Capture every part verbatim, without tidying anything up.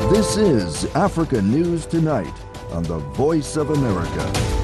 This is Africa News Tonight on the Voice of America.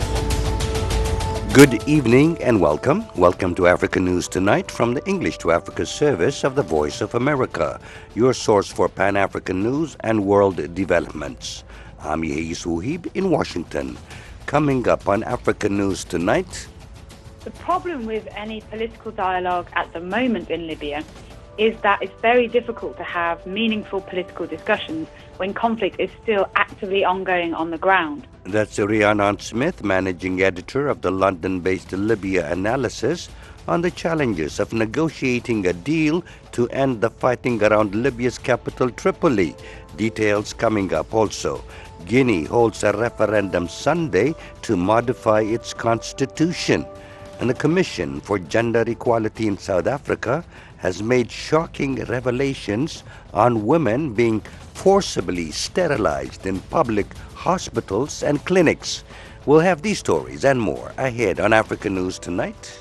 Good evening and welcome. Welcome to Africa News Tonight from the English to Africa service of the Voice of America, your source for Pan-African news and world developments. I'm Yehia Souhib in Washington. Coming up on Africa News Tonight. The problem with any political dialogue at the moment in Libya is that it's very difficult to have meaningful political discussions when conflict is still actively ongoing on the ground. That's Rhiannon Smith, managing editor of the London-based Libya Analysis, on the challenges of negotiating a deal to end the fighting around Libya's capital, Tripoli. Details coming up also. Guinea holds a referendum Sunday to modify its constitution. And the Commission for Gender Equality in South Africa has made shocking revelations on women being forcibly sterilized in public hospitals and clinics. We'll have these stories and more ahead on Africa News Tonight.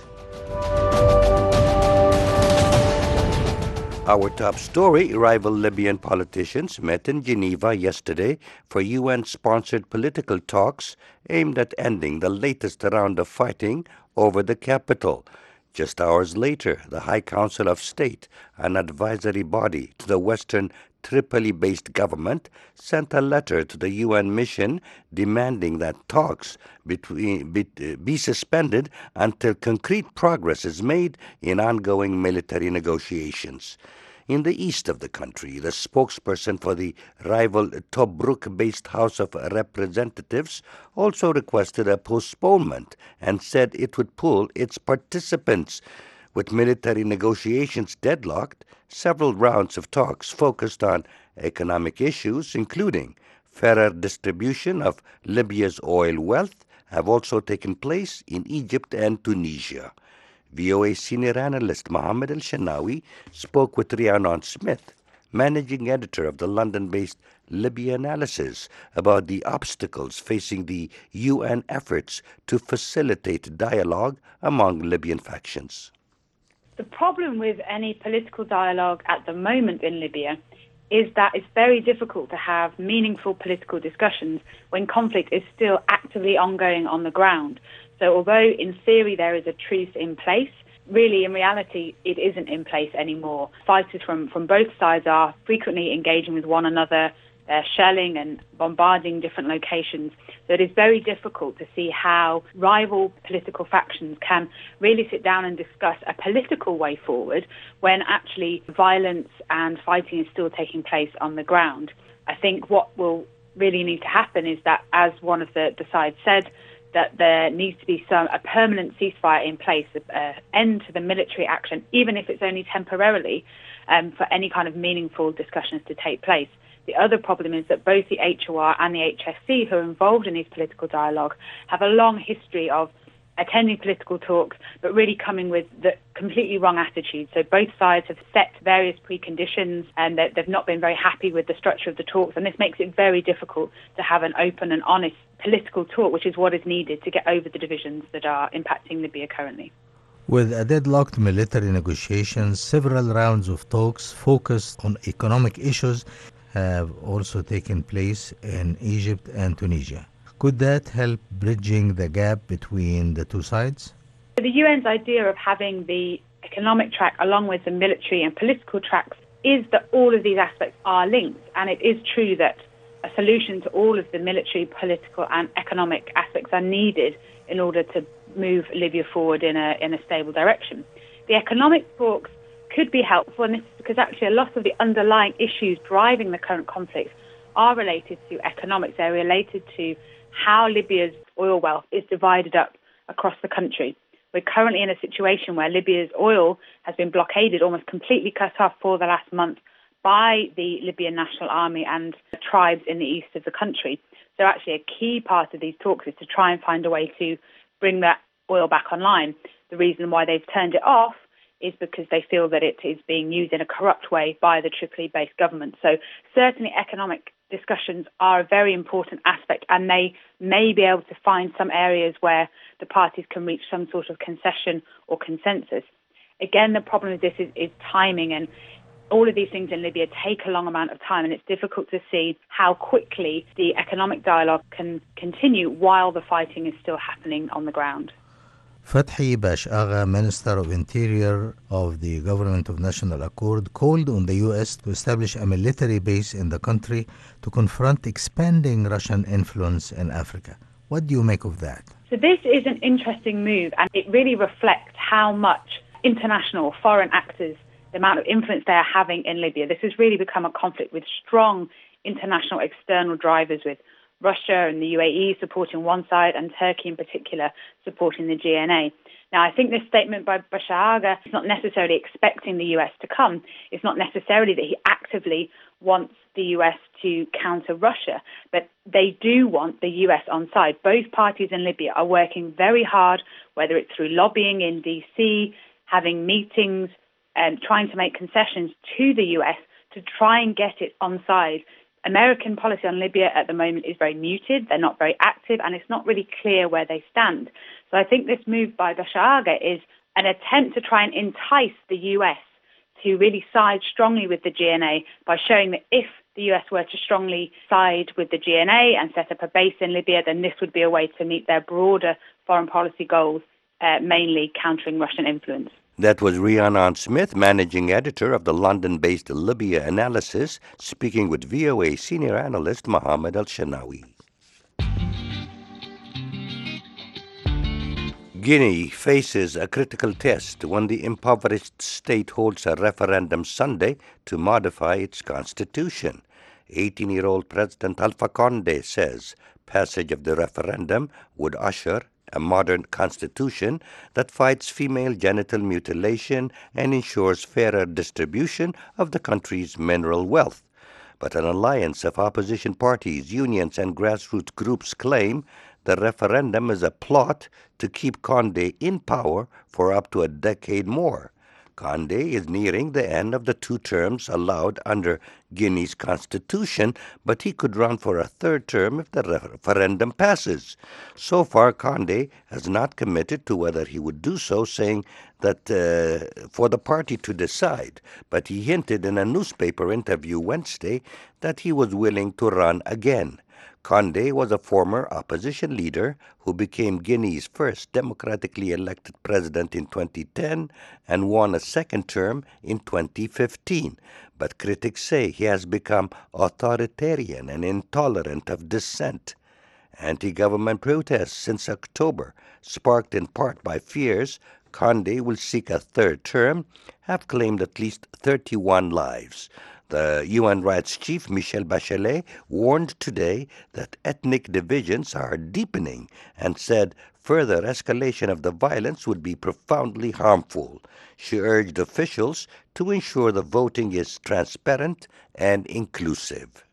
Our top story, rival Libyan politicians met in Geneva yesterday for U N-sponsored political talks aimed at ending the latest round of fighting over the capital. Just hours later, the High Council of State, an advisory body to the Western Tripoli-based government, sent a letter to the U N mission demanding that talks between, be, be suspended until concrete progress is made in ongoing military negotiations. In the east of the country, the spokesperson for the rival Tobruk-based House of Representatives also requested a postponement and said it would pull its participants. With military negotiations deadlocked, several rounds of talks focused on economic issues, including fairer distribution of Libya's oil wealth, have also taken place in Egypt and Tunisia. V O A senior analyst Mohammed El-Shenawi spoke with Rhiannon Smith, managing editor of the London-based Libya Analysis, about the obstacles facing the U N efforts to facilitate dialogue among Libyan factions. The problem with any political dialogue at the moment in Libya is that it's very difficult to have meaningful political discussions when conflict is still actively ongoing on the ground. So although in theory there is a truce in place, really in reality it isn't in place anymore. Fighters from, from both sides are frequently engaging with one another. They're shelling and bombarding different locations. So it is very difficult to see how rival political factions can really sit down and discuss a political way forward when actually violence and fighting is still taking place on the ground. I think what will really need to happen is that, as one of the, the sides said, that there needs to be some a permanent ceasefire in place, an end to the military action, even if it's only temporarily, um, for any kind of meaningful discussions to take place. The other problem is that both the H O R and the H S C, who are involved in these political dialogue, have a long history of attending political talks, but really coming with the completely wrong attitude. So both sides have set various preconditions and they've not been very happy with the structure of the talks, and this makes it very difficult to have an open and honest political talk, which is what is needed to get over the divisions that are impacting Libya currently. With a deadlocked military negotiations, several rounds of talks focused on economic issues have also taken place in Egypt and Tunisia. Could that help bridging the gap between the two sides? The U N's idea of having the economic track along with the military and political tracks is that all of these aspects are linked, and it is true that a solution to all of the military, political and economic aspects are needed in order to move Libya forward in a in a stable direction. The economic talks could be helpful, and this is because actually a lot of the underlying issues driving the current conflict are related to economics. They're related to how Libya's oil wealth is divided up across the country. We're currently in a situation where Libya's oil has been blockaded, almost completely cut off for the last month by the Libyan National Army and the tribes in the east of the country. So actually a key part of these talks is to try and find a way to bring that oil back online. The reason why they've turned it off is because they feel that it is being used in a corrupt way by the Tripoli-based government. So certainly economic discussions are a very important aspect, and they may be able to find some areas where the parties can reach some sort of concession or consensus. Again, the problem with this is, is timing, and all of these things in Libya take a long amount of time, and it's difficult to see how quickly the economic dialogue can continue while the fighting is still happening on the ground. Fathi Bash Agha, Minister of Interior of the Government of National Accord, called on the U S to establish a military base in the country to confront expanding Russian influence in Africa. What do you make of that? So this is an interesting move, and it really reflects how much international foreign actors, the amount of influence they are having in Libya. This has really become a conflict with strong international external drivers, with Russia and the U A E supporting one side and Turkey in particular supporting the G N A. Now, I think this statement by Bashar Agha is not necessarily expecting the U S to come. It's not necessarily that he actively wants the U S to counter Russia, but they do want the U S on side. Both parties in Libya are working very hard, whether it's through lobbying in D C, having meetings, and trying to make concessions to the U S to try and get it on side. American policy on Libya at the moment is very muted. They're not very active, and it's not really clear where they stand. So I think this move by Bashar Agha is an attempt to try and entice the U S to really side strongly with the G N A by showing that if the U S were to strongly side with the G N A and set up a base in Libya, then this would be a way to meet their broader foreign policy goals, uh, mainly countering Russian influence. That was Rhiannon Smith, managing editor of the London-based Libya Analysis, speaking with V O A senior analyst Mohammed Al-Shanawi. Guinea faces a critical test when the impoverished state holds a referendum Sunday to modify its constitution. eighteen-year-old President Alpha Condé says passage of the referendum would usher a modern constitution that fights female genital mutilation and ensures fairer distribution of the country's mineral wealth. But an alliance of opposition parties, unions, and grassroots groups claim the referendum is a plot to keep Condé in power for up to a decade more. Condé is nearing the end of the two terms allowed under Guinea's constitution, but he could run for a third term if the referendum passes. So far, Condé has not committed to whether he would do so, saying that uh, for the party to decide. But he hinted in a newspaper interview Wednesday that he was willing to run again. Condé was a former opposition leader who became Guinea's first democratically elected president in twenty ten and won a second term in twenty fifteen. But critics say he has become authoritarian and intolerant of dissent. Anti-government protests since October, sparked in part by fears Condé will seek a third term, have claimed at least thirty-one lives. The U N rights chief, Michelle Bachelet, warned today that ethnic divisions are deepening and said further escalation of the violence would be profoundly harmful. She urged officials to ensure the voting is transparent and inclusive.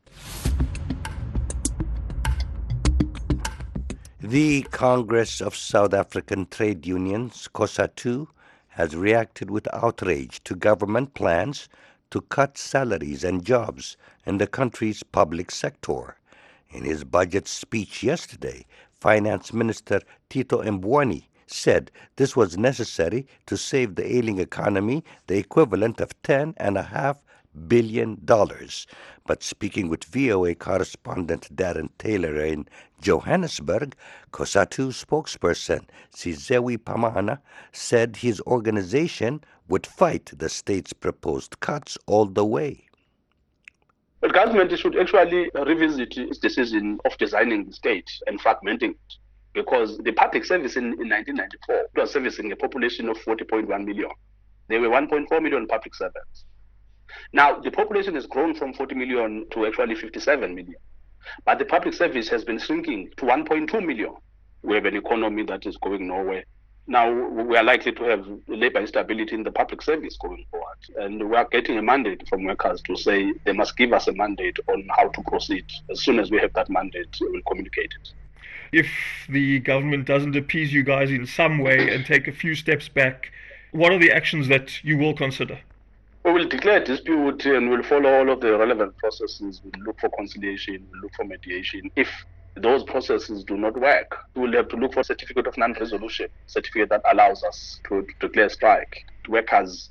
The Congress of South African Trade Unions, COSATU, has reacted with outrage to government plans to cut salaries and jobs in the country's public sector. In his budget speech yesterday, Finance Minister Tito Mboweni said this was necessary to save the ailing economy, the equivalent of ten and a half billion dollars. But speaking with V O A correspondent Darren Taylor in Johannesburg, COSATU spokesperson Sizewi Pamana said his organization would fight the state's proposed cuts all the way. The government should actually revisit its decision of designing the state and fragmenting it, because the public service in, in nineteen ninety-four was servicing a population of forty point one million. There were one point four million public servants. Now, the population has grown from forty million to actually fifty-seven million. But the public service has been shrinking to one point two million. We have an economy that is going nowhere. Now, we are likely to have labor instability in the public service going forward. And we are getting a mandate from workers to say they must give us a mandate on how to proceed. As soon as we have that mandate, we will communicate it. If the government doesn't appease you guys in some way and take a few steps back, what are the actions that you will consider? We will declare a dispute and we'll follow all of the relevant processes. We'll look for conciliation, we'll look for mediation. If those processes do not work, we'll have to look for a certificate of non-resolution, certificate that allows us to declare strike. Workers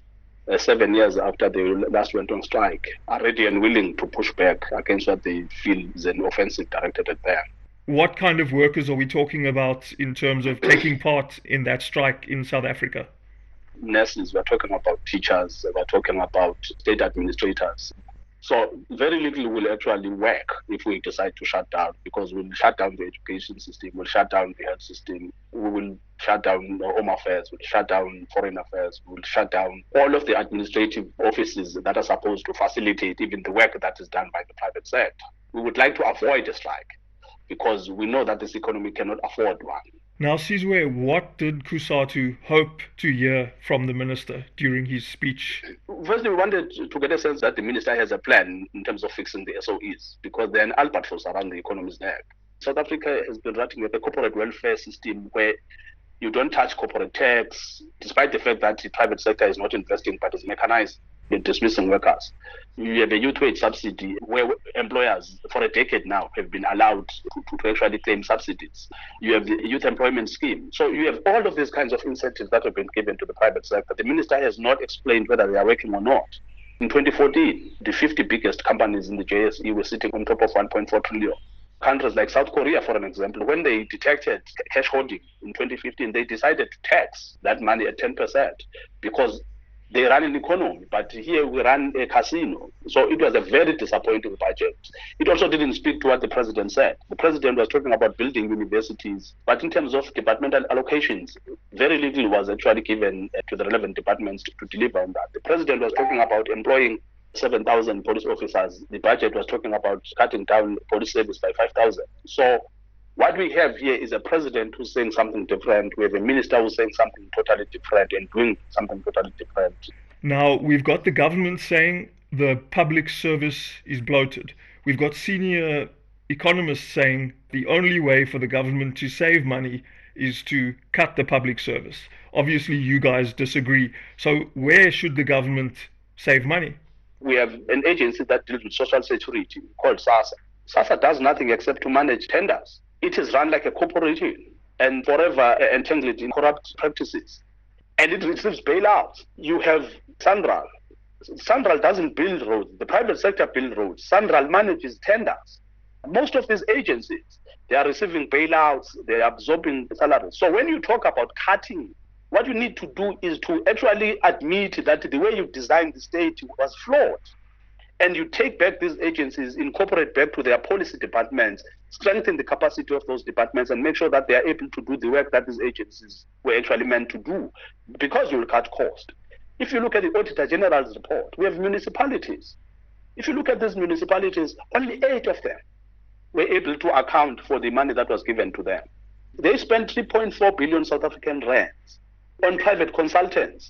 uh, seven years after they last went on strike, are ready and willing to push back against what they feel is an offensive directed at them. What kind of workers are we talking about in terms of taking part in that strike in South Africa? Nurses, we're talking about teachers, we're talking about state administrators. So very little will actually work if we decide to shut down, because we'll shut down the education system, we'll shut down the health system, we will shut down home affairs, we'll shut down foreign affairs, we'll shut down all of the administrative offices that are supposed to facilitate even the work that is done by the private sector. We would like to avoid a strike because we know that this economy cannot afford one. Now, Sizwe, what did Cosatu hope to hear from the minister during his speech? Firstly, we wanted to get a sense that the minister has a plan in terms of fixing the S O Es, because they're an albatross around the economy's neck. South Africa has been running with a corporate welfare system where you don't touch corporate tax, despite the fact that the private sector is not investing but is mechanized in dismissing workers. You have a youth wage subsidy where employers for a decade now have been allowed to, to actually claim subsidies. You have the youth employment scheme. So you have all of these kinds of incentives that have been given to the private sector. The minister has not explained whether they are working or not. In twenty fourteen, the fifty biggest companies in the J S E were sitting on top of one point four trillion. Countries like South Korea, for an example, when they detected cash hoarding in twenty fifteen, they decided to tax that money at ten percent because they run an economy, but here we run a casino. So it was a very disappointing budget. It also didn't speak to what the president said. The president was talking about building universities, but in terms of departmental allocations, very little was actually given to the relevant departments to, to deliver on that. The president was talking about employing seven thousand police officers. The budget was talking about cutting down police service by five thousand. So what we have here is a president who's saying something different. We have a minister who's saying something totally different and doing something totally different. Now, we've got the government saying the public service is bloated. We've got senior economists saying the only way for the government to save money is to cut the public service. Obviously, you guys disagree. So where should the government save money? We have an agency that deals with social security called SASSA. SASSA does nothing except to manage tenders. It is run like a corporation and forever entangled in corrupt practices. And it receives bailouts. You have Sanral. Sanral doesn't build roads. The private sector builds roads. Sanral manages tenders. Most of these agencies, they are receiving bailouts. They are absorbing salaries. So when you talk about cutting, what you need to do is to actually admit that the way you designed the state was flawed. And you take back these agencies, incorporate back to their policy departments, strengthen the capacity of those departments, and make sure that they are able to do the work that these agencies were actually meant to do, because you will cut cost. If you look at the Auditor General's report, we have municipalities. If you look at these municipalities, only eight of them were able to account for the money that was given to them. They spent three point four billion South African rands on private consultants,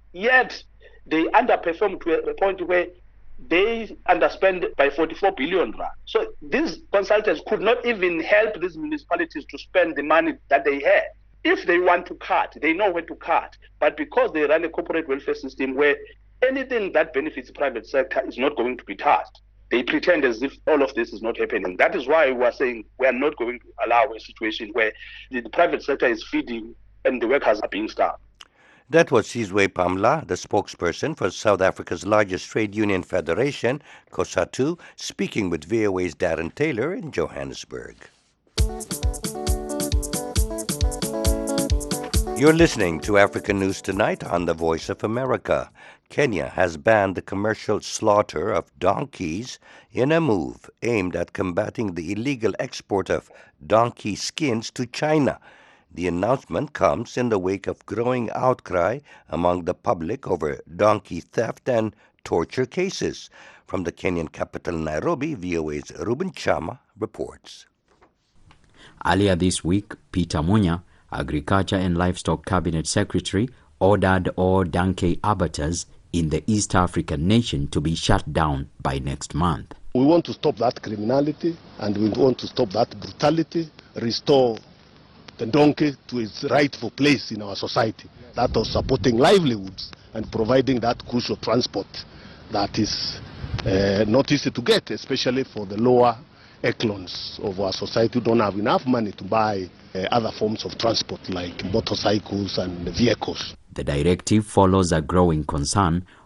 yet they underperformed to a point where they underspend by forty-four billion rand. So these consultants could not even help these municipalities to spend the money that they had. If they want to cut, they know where to cut. But because they run a corporate welfare system where anything that benefits the private sector is not going to be touched, they pretend as if all of this is not happening. That is why we are saying we are not going to allow a situation where the private sector is feeding and the workers are being starved. That was Sizwe Pamla, the spokesperson for South Africa's largest trade union federation, COSATU, speaking with V O A's Darren Taylor in Johannesburg. You're listening to African News Tonight on the Voice of America. Kenya has banned the commercial slaughter of donkeys in a move aimed at combating the illegal export of donkey skins to China. The announcement comes in the wake of growing outcry among the public over donkey theft and torture cases. From the Kenyan capital, Nairobi, V O A's Ruben Chama reports. Earlier this week, Peter Munya, Agriculture and Livestock Cabinet Secretary, ordered all donkey abattoirs in the East African nation to be shut down by next month. We want to stop that criminality and we want to stop that brutality, restore the donkey to its rightful place in our society, that of supporting livelihoods and providing that crucial transport that is uh, not easy to get, especially for the lower echelons of our society who don't have enough money to buy uh, other forms of transport like motorcycles and vehicles. The directive follows a growing concern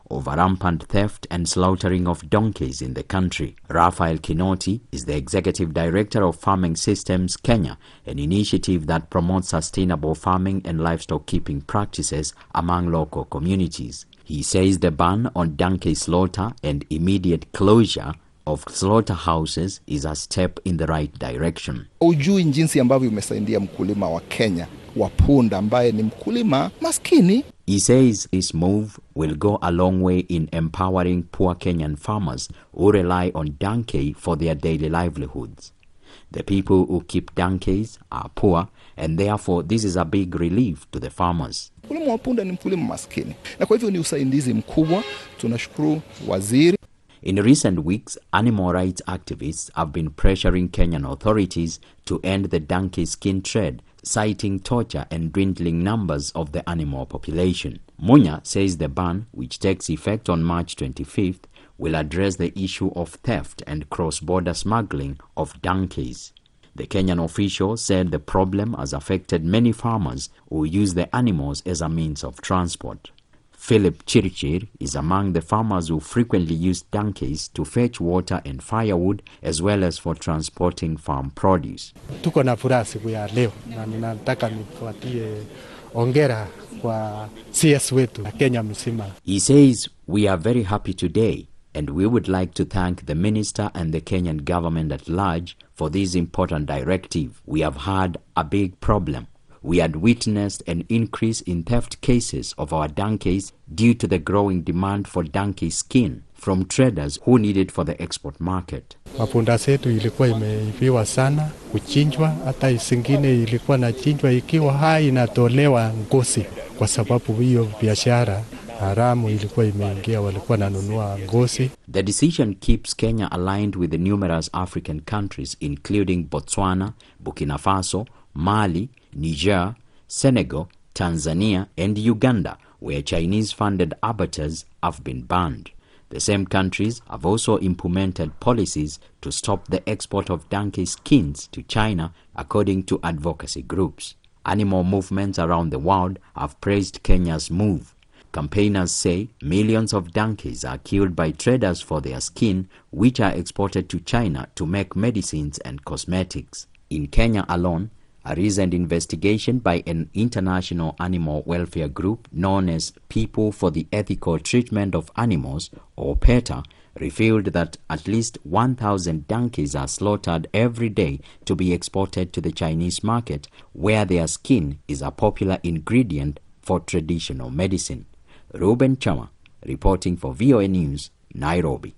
over rampant theft and slaughtering of donkeys in the country. Raphael Kinoti is the Executive Director of Farming Systems Kenya, an initiative that promotes sustainable farming and livestock keeping practices among local communities. He says the ban on donkey slaughter and immediate closure of slaughterhouses is a step in the right direction. Ujui jinsi ambavyo umesaidia mkulima wa Kenya wa punda ambaye ni mkulima maskini. He says this move will go a long way in empowering poor Kenyan farmers who rely on donkey for their daily livelihoods. The people who keep donkeys are poor, and therefore this is a big relief to the farmers. Mkulima wa punda ni mkulima maskini, na kwa hivyo ni usaidizi mkubwa. Tunashukuru waziri. In recent weeks, animal rights activists have been pressuring Kenyan authorities to end the donkey skin trade, citing torture and dwindling numbers of the animal population. Munya says the ban, which takes effect on March twenty-fifth, will address the issue of theft and cross-border smuggling of donkeys. The Kenyan official said the problem has affected many farmers who use the animals as a means of transport. Philip Chirichir is among the farmers who frequently use donkeys to fetch water and firewood, as well as for transporting farm produce. Tuko na furaha siku ya leo na ninataka nifuatie ongera kwa C S wetu na Kenya mzima. He says, we are very happy today, and we would like to thank the minister and the Kenyan government at large for this important directive. We have had a big problem. We had witnessed an increase in theft cases of our donkeys due to the growing demand for donkey skin from traders who need it for the export market. Mapunda zetu ilikuwa imeibiwa sana, kuchinjwa, hata isingine ilikuwa na chinjwa ikiwa hai inatolewa ngozi, kwa sababu hiyo biashara haramu ilikuwa imeingia, walikuwa nanunua ngozi. The decision keeps Kenya aligned with the numerous African countries including Botswana, Burkina Faso, Mali, Niger, Senegal, Tanzania, and Uganda, where Chinese-funded abattoirs have been banned. The same countries have also implemented policies to stop the export of donkey skins to China, according to advocacy groups. Animal movements around the world have praised Kenya's move. Campaigners say millions of donkeys are killed by traders for their skin, which are exported to China to make medicines and cosmetics. In Kenya alone, a recent investigation by an international animal welfare group known as People for the Ethical Treatment of Animals, or PETA, revealed that at least one thousand donkeys are slaughtered every day to be exported to the Chinese market, where their skin is a popular ingredient for traditional medicine. Ruben Chama, reporting for V O A News, Nairobi.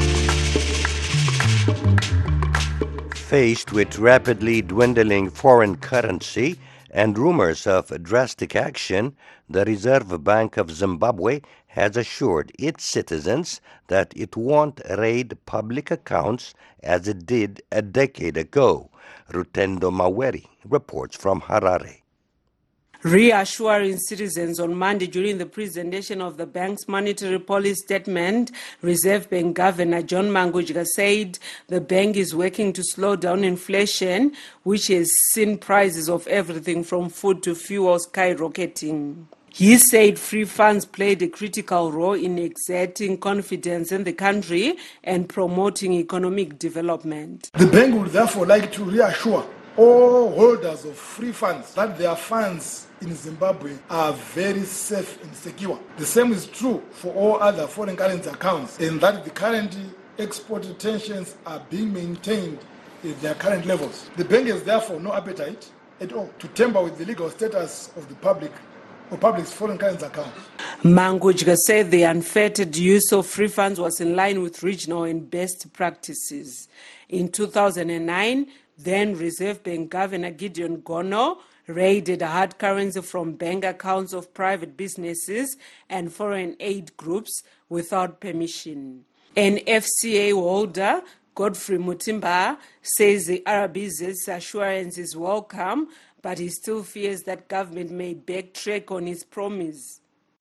Faced with rapidly dwindling foreign currency and rumors of drastic action, the Reserve Bank of Zimbabwe has assured its citizens that it won't raid public accounts as it did a decade ago. Rutendo Maweri reports from Harare. Reassuring citizens on Monday during the presentation of the bank's monetary policy statement, Reserve Bank Governor John Mangudya said the bank is working to slow down inflation, which has seen prices of everything from food to fuel skyrocketing. He said free funds played a critical role in exerting confidence in the country and promoting economic development. The bank would therefore like to reassure all holders of free funds that their funds in Zimbabwe are very safe and secure. The same is true for all other foreign currency accounts, and that the current export tensions are being maintained at their current levels. The bank has therefore no appetite at all to tamper with the legal status of the public or public's foreign currency accounts. Mangudya said the unfettered use of free funds was in line with regional and best practices. In two thousand nine, then Reserve Bank Governor Gideon Gono raided hard currency from bank accounts of private businesses and foreign aid groups without permission. An F C A holder, Godfrey Mutimba, says the R B Z's assurance is welcome, but he still fears that government may backtrack on its promise.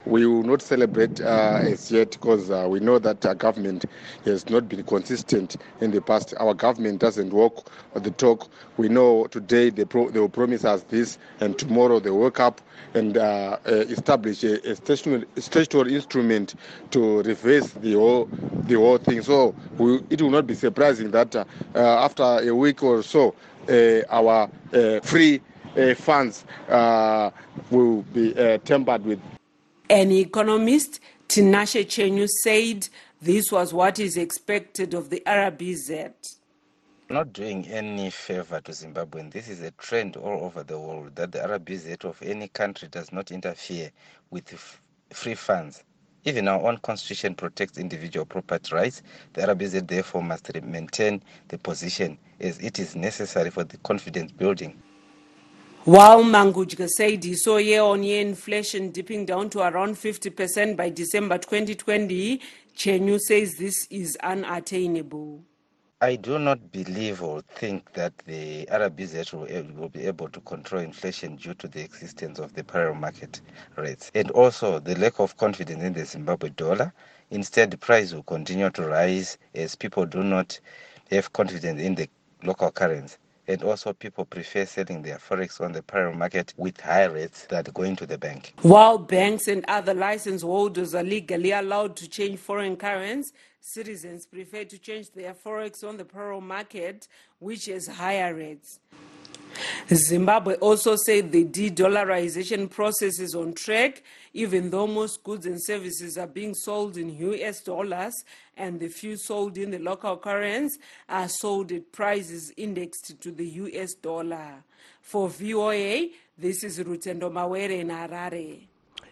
We will not celebrate uh, as yet because uh, we know that our government has not been consistent in the past. Our government doesn't walk the talk. We know today they, pro- they will promise us this, and tomorrow they wake up and uh, uh, establish a, a statutory, statutory instrument to reverse the whole the whole thing. So we, it will not be surprising that uh, uh, after a week or so, uh, our uh, free uh, funds uh, will be uh, tempered with. An economist, Tinashe Chenyu, said this was what is expected of the R B Z. Not doing any favor to Zimbabwean. This is a trend all over the world that the R B Z of any country does not interfere with f- free funds. Even our own constitution protects individual property rights. The R B Z therefore must maintain the position as it is necessary for the confidence building. While Mangudjka said he saw year-on-year inflation dipping down to around fifty percent by December twenty twenty, Chenyu says this is unattainable. I do not believe or think that the R B Z will, will be able to control inflation due to the existence of the parallel market rates and also the lack of confidence in the Zimbabwe dollar. Instead, the price will continue to rise as people do not have confidence in the local currency. And also people prefer selling their forex on the parallel market with high rates than going to the bank. While banks and other license holders are legally allowed to change foreign currencies, citizens prefer to change their forex on the parallel market, which has higher rates. Zimbabwe also said the de-dollarization process is on track, even though most goods and services are being sold in U S dollars and the few sold in the local currency are sold at prices indexed to the U S dollar. For V O A, this is Rutendo Mawere in Harare.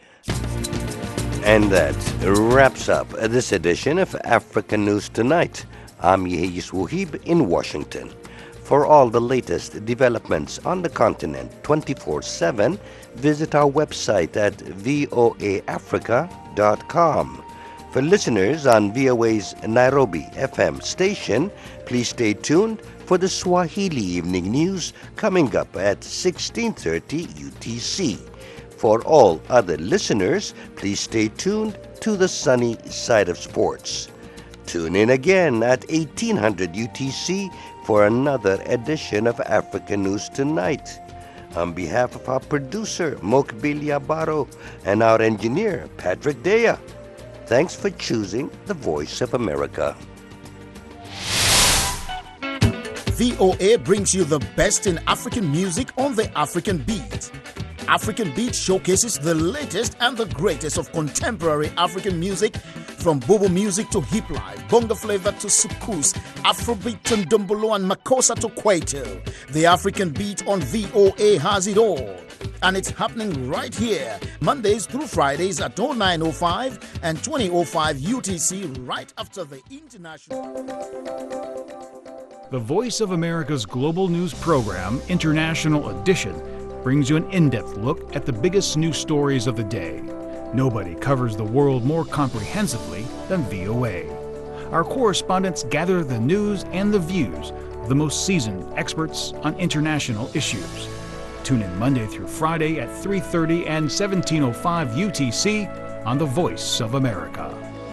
And that wraps up this edition of African News Tonight. I'm Yehis Wuhib in Washington. For all the latest developments on the continent twenty-four seven, visit our website at voa africa dot com. For listeners on V O A's Nairobi F M station, please stay tuned for the Swahili Evening News coming up at sixteen thirty U T C. For all other listeners, please stay tuned to the sunny side of sports. Tune in again at eighteen hundred U T C for another edition of African News Tonight. On behalf of our producer, Mokbili Abaro, and our engineer, Patrick Dea, thanks for choosing the Voice of America. V O A brings you the best in African music on the African Beat. African Beat showcases the latest and the greatest of contemporary African music, from Bobo music to hip life, bongo flavor to soukous, Afrobeat to ndombolo and makossa to kwaito. The African Beat on V O A has it all. And it's happening right here, Mondays through Fridays at oh nine oh five and twenty oh five U T C, right after the international. The Voice of America's global news program, International Edition, brings you an in-depth look at the biggest news stories of the day. Nobody covers the world more comprehensively than V O A. Our correspondents gather the news and the views of the most seasoned experts on international issues. Tune in Monday through Friday at three thirty and seventeen oh five U T C on The Voice of America.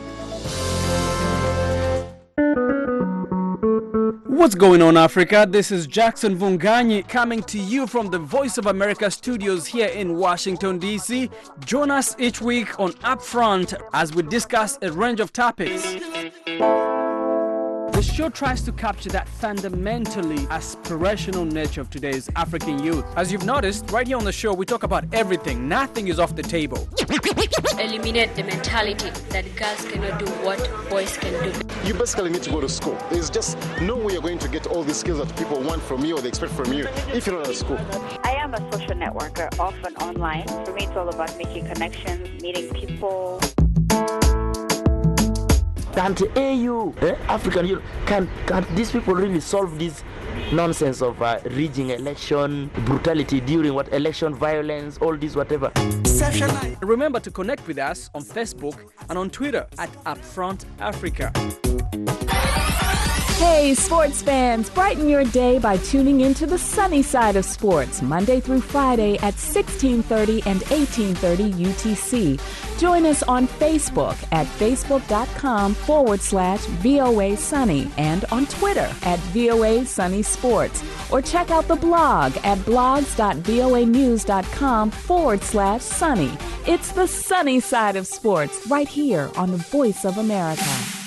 What's going on, Africa? This is Jackson Vunganyi coming to you from the Voice of America studios here in Washington, D C. Join us each week on Upfront as we discuss a range of topics. The show tries to capture that fundamentally aspirational nature of today's African youth. As you've noticed, right here on the show, we talk about everything. Nothing is off the table. Eliminate the mentality that girls cannot do what boys can do. You basically need to go to school. There's just no way you're going to get all these skills that people want from you or they expect from you if you're not at school. I am a social networker, often online. For me, it's all about making connections, meeting people. Can't A U, eh, African Union, can can't these people really solve this nonsense of uh, rigging election, brutality during what election, violence, all this whatever. Remember to connect with us on Facebook and on Twitter at Upfront Africa. Hey, Hey, sports fans, brighten your day by tuning into the sunny side of sports, Monday through Friday at sixteen thirty and eighteen thirty U T C. Join us on Facebook at facebook.com forward slash VOA Sunny and on Twitter at VOA Sunny Sports. Or check out the blog at blogs.voanews.com forward slash sunny. It's the sunny side of sports right here on the Voice of America.